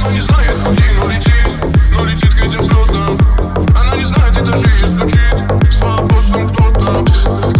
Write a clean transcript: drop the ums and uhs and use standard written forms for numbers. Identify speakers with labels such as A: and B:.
A: Она не знает пути, но летит к этим звездам. Она не знает этажи и стучит с вопросом кто-то.